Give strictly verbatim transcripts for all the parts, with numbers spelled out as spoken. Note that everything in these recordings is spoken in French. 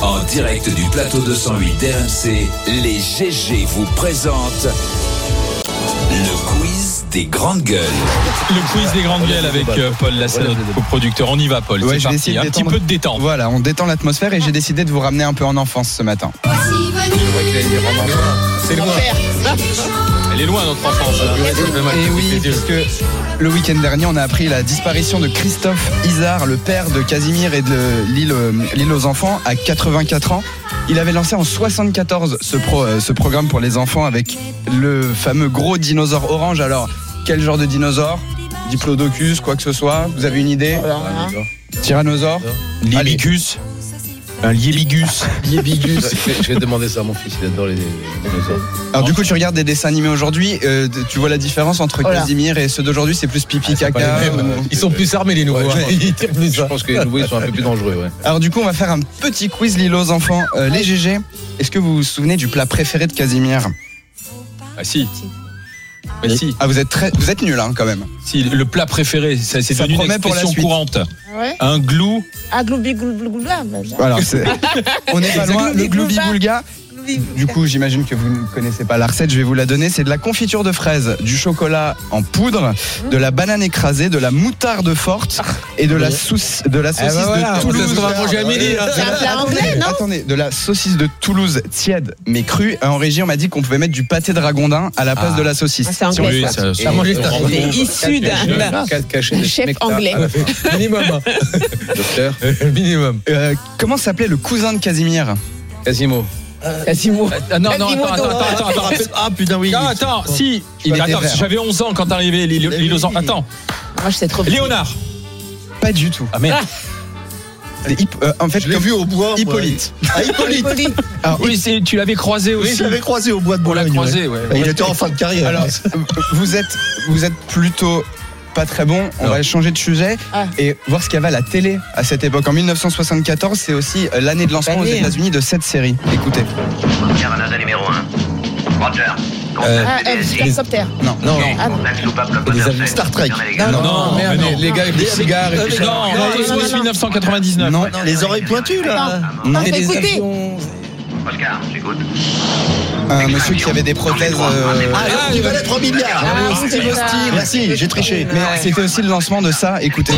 En direct du plateau deux cent huit d'R M C, les G G vous présentent le quiz des grandes gueules. Le quiz des grandes gueules avec euh, Paul Lassalle, notre coproducteur. On y va, Paul. Ouais, c'est parti. Un petit peu de détente. Voilà, on détend l'atmosphère et j'ai décidé de vous ramener un peu en enfance ce matin. C'est loin. Elle est loin, notre enfance. Et oui, puisque le week-end dernier, on a appris la disparition de Christophe Izard, le père de Casimir et de l'île, l'île aux enfants, à quatre-vingt-quatre ans. Il avait lancé en soixante-quatorze ce, pro, ce programme pour les enfants avec le fameux gros dinosaure orange. Alors, quel genre de dinosaure ? Diplodocus, quoi que ce soit. Vous avez une idée ? Tyrannosaure ? Liebicus. Un Liebigus. Liebigus. Je vais demander ça à mon fils, il adore les dinosaures. Alors du coup, tu regardes des dessins animés aujourd'hui, euh, tu vois la différence entre Voilà. Casimir et ceux d'aujourd'hui, c'est plus pipi, Ah, caca. ou... Ils sont plus armés les nouveaux. Ouais, hein. Ils tirent plus. Je pense que les nouveaux ils sont un peu plus dangereux. Ouais. Alors du coup, on va faire un petit quiz Lilo aux enfants. Euh, les G G, est-ce que vous vous souvenez du plat préféré de Casimir ? Ah si. Mais si. Ah, vous êtes très, vous êtes nuls hein, quand même. Si, le plat préféré, ça, c'est Ça devenu une promet pour la expression suite. courante. Ouais. Un glou. Ah, gloubi, gloubi, gloubi. Voilà, c'est... on n'est pas loin. Le gloubi boulga. Gloubi. Du coup, j'imagine que vous ne connaissez pas la recette, je vais vous la donner. C'est de la confiture de fraises, du chocolat en poudre, de la banane écrasée, de la moutarde forte et de la, sauce, de la saucisse ben voilà, de Toulouse. on va manger à midi, là. C'est un plat anglais, non ? Attendez, de la saucisse de Toulouse tiède mais crue. En régie, on m'a dit qu'on pouvait mettre du pâté de ragondin à la place Ah. de la saucisse. Ah, c'est anglais, Oui, ça. ça, Ça mange ça. Il est issu d'un Quatre cachets de chef smecta. anglais. Minimum. Docteur. Minimum. Euh, comment s'appelait le cousin de Casimir ? Quasimo. Quasimo. Ah, non, non, Quasimo, attends, attends, attends, attends, attends. Ah putain oui. Ah, attends, si. Il attends, était vert. j'avais onze ans quand arrivait l'île l'île aux enfants. Attends. Moi, je sais trop. Léonard. Pas du tout. Ah merde. C'est Hipp- euh, en fait, Je l'ai comme vu au bois. Hippolyte. Ah, Hippolyte. Hippolyte. Alors, Oui, c'est, tu l'avais croisé Oui, aussi. je l'avais croisé au bois de On l'a Boulogne. croisé, ouais. ouais. Il était en fin de carrière. alors, vous êtes, vous êtes plutôt pas très bon. On Non. va changer de sujet Ah. et voir ce qu'il y avait à la télé à cette époque. En dix-neuf cent soixante-quatorze, c'est aussi l'année de lancement aux L'année, hein. États-Unis de cette série. Écoutez. Première à NASA numéro un. Roger. Euh, Ah, euh, Supercopter. Non. Non. Ah, Contact soupape Des Locomoteur amis sept. Star Trek. Fermez les gaz. Non, Non, merde, mais non. les gars avec des cigares et tout ça. Non, non, non, non, c'est non. dix-neuf cent quatre-vingt-dix-neuf. Non. Les oreilles pointues là. Non. Attends, Des écoutez. avions. Oscar, j'écoute. Un monsieur qui avait des prothèses. euh, Ah, il valait trois milliards. Ah, Steve c'est ça. Austin. Merci, j'ai triché. Mais c'était aussi le lancement de ça. Écoutez.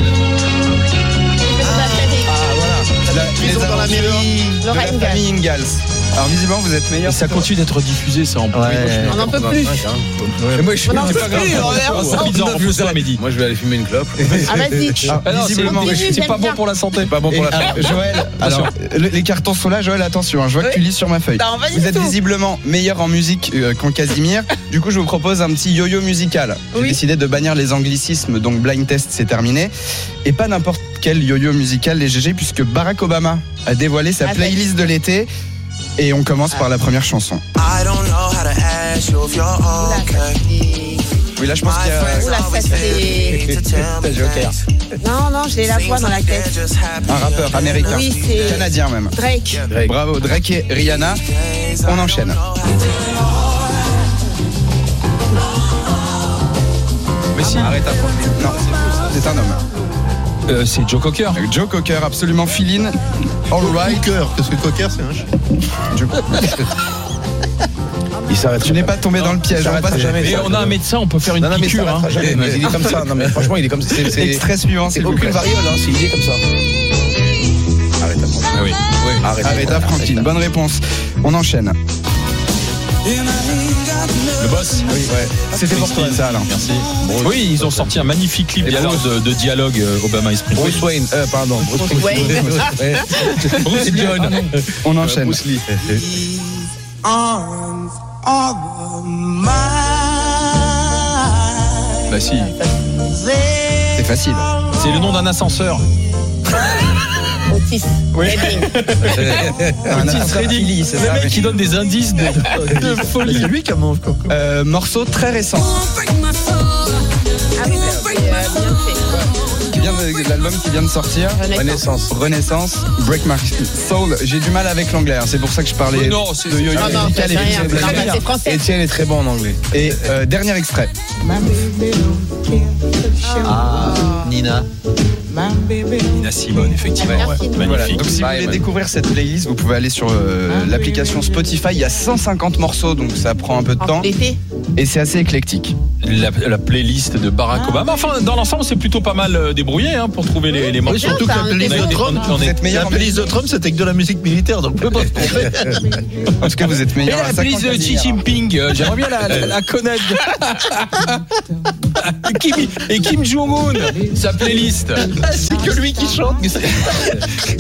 La, Ils sont dans la mairie. de la Laura Ingalls. famille Ingalls. Alors visiblement, vous êtes Et meilleur. ça continue d'être diffusé, ça en plus. On n'en peut plus. Et moi je suis On en c'est peut pas grave. plus, on est Ah, ensemble. c'est bizarre, on fait ça à midi. Moi je vais aller fumer une clope. Ah, vas-y. Ah, Ah non, visiblement, Continue, c'est, c'est j'aime pas bon bien. pour la santé. C'est pas bon pour Et, la alors, Joël, alors, le- les cartons sont là, Joël, attention, hein, je vois que tu lis sur ma feuille. Non, vas-y, Vous êtes tout. visiblement meilleur en musique euh, qu'en Casimir. Du coup, je vous propose un petit yo-yo musical. J'ai Oui. décidé de bannir les anglicismes, donc blind test, c'est terminé. Et pas n'importe quel yo-yo musical, les G G, puisque Barack Obama a dévoilé sa Ah, playlist de l'été. Et on commence par la première chanson. Oula, ça, c'est- Oui, là, je pense qu'il y a Oula, ça, c'est. Joker. Non, non, j'ai la voix dans la tête. Un rappeur américain, Oui, c'est- canadien même. Drake. Drake. Bravo, Drake et Rihanna. On enchaîne. Mais si, Arrête à Non, c'est un homme. euh, c'est Joe Cocker. Joe Cocker, absolument filine. All right. Cocker, parce que Cocker c'est un chien. Joe- Il s'arrête. Tu n'es pas tombé dans le piège. On s'arrêtera passe- jamais. Mais on a un médecin, on peut faire une Non, non, mais ça piqûre. Hein. s'arrêtera jamais. Mais il est comme ça. Non, mais franchement, il est comme ça. C'est, c'est, Extrait suivant, c'est s'il vous aucune plaît. variole, hein. C'est, il est comme ça. Arrête à Ah oui. Oui. Arrête. Aretha Franklin, bonne réponse. On enchaîne. Le boss. Oui, ouais. C'était pour toi, ça, alors. Merci. Oui, ils ont sorti un magnifique clip Et dialogue Bruce. de, de dialogue euh, Obama et Spring. Bruce Wayne. Euh, pardon. Bruce Wayne. Ouais. Bruce John. On enchaîne. Bruce Lee. Bah si. C'est facile. C'est le nom d'un ascenseur. Otis. Oui. Redding. Un Otis ascenseur Redding. Philly, c'est Le ça, mec oui. qui donne des indices de, de folie. C'est lui qui a mangé Coco. Euh, morceau très récent. Ah oui, bah, c'est, euh, Beyoncé. Qui vient de, de l'album qui vient de sortir. Renaissance. Renaissance, Break My Soul. J'ai du mal avec l'anglais, hein, c'est pour ça que je parlais Non, c'est- de yo-yo Ah non, musical c'est et rien. musical. Non, bah, c'est français. Etienne est très bon en anglais. Et euh, dernier extrait. Nina. Nina Simone, effectivement. Merci. Ouais. Voilà. Magnifique. Donc si vous voulez découvrir cette playlist, vous pouvez aller sur euh, l'application Spotify. Il y a cent cinquante morceaux, donc ça prend un peu de temps. L'été. Et c'est assez éclectique. La, la playlist de Barack Obama. Enfin, dans l'ensemble, c'est plutôt pas mal euh, débrouillé hein, pour trouver les, les Oui, morceaux. surtout que la playlist On a de été- Trump, on- on Vous est- êtes meilleur la en playlist de Trump, c'était que de la musique militaire, donc on peut pas se tromper. En tout cas, vous êtes Et meilleur. la à playlist cinquante de Xi Jinping, euh, j'aimerais bien la, la, la connaître. Et Kim, et Kim Jong-un, sa playlist. C'est que lui qui chante. mais c'est-